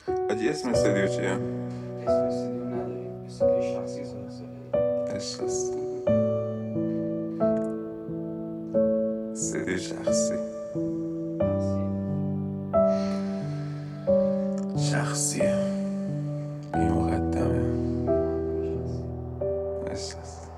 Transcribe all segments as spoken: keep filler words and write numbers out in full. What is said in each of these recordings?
حاجی اسم استودیو چیه؟ اسم استودیو نداریم، استودیو شخصی سازه. عشق است. استودیو شخصی شخصیه بی مقدمه. عشق است.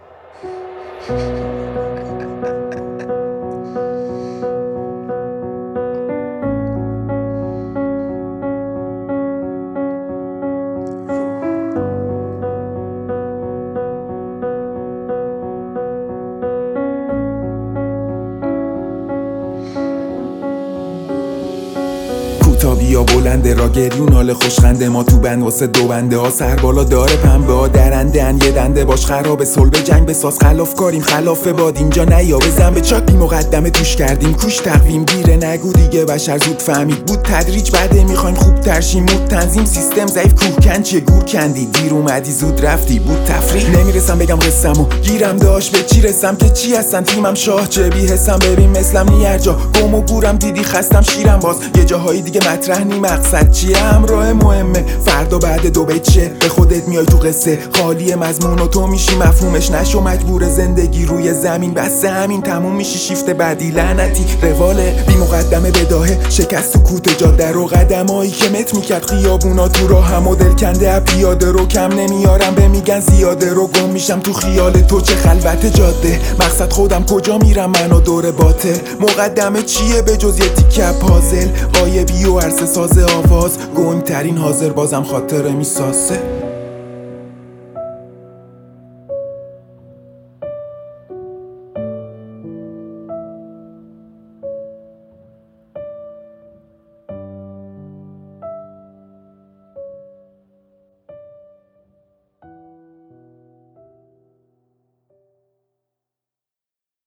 کوتابیا بلنده را گریون حال خوشخنده ما تو بند واسه دو بنده ها سر بالا داره پنبه ها درنده ان یه دنده باش خراب صلب جنگ بساز خلاف کاریم خلاف باد اینجا نیا بزن به چاک بی مقدمه توش کردیم کوش تقویم گیره نگو دیگه بشر زود فهمید بود تدریج بده میخوایم خوب ترشیم مود تنظیم سیستم ضعیف کوهکن چیه گور کندی دیر اومدی زود رفتی بود تفریح نمیرسم بگم قصه‌مو گیرم داشت به چی رسم که چی هستن تیمم شاه چه بی حسم ببین مثلم نی هر جا گم و گورم دیدی خستم شیرم باز یه جاهای دیگه مطرح نی مقصد چیه همراه مهمه فردا بعد دو بیت چه به خودت میای تو قصه خالی مضمون و تو میشی مفهومش نشو مجبور زندگی روی زمین بس همین تموم میشی شیفت بعدی لعنتی رواله بی مقدمه بداهه شکست تو کوت جاده رو قدمایی که مت میکرد خیابونا تو راه هم و دل کنده پیاده رو کم نمیارم به میگن زیاده رو گم میشم تو خیال تو چه خلوت جاده مقصد خودم کجا میرم منو دور باطل مقدمه چیه به جز یه تیکه پازل غایبی و عرصه ساز آواز گنگ ترین حاضر بازم خاطره میسازه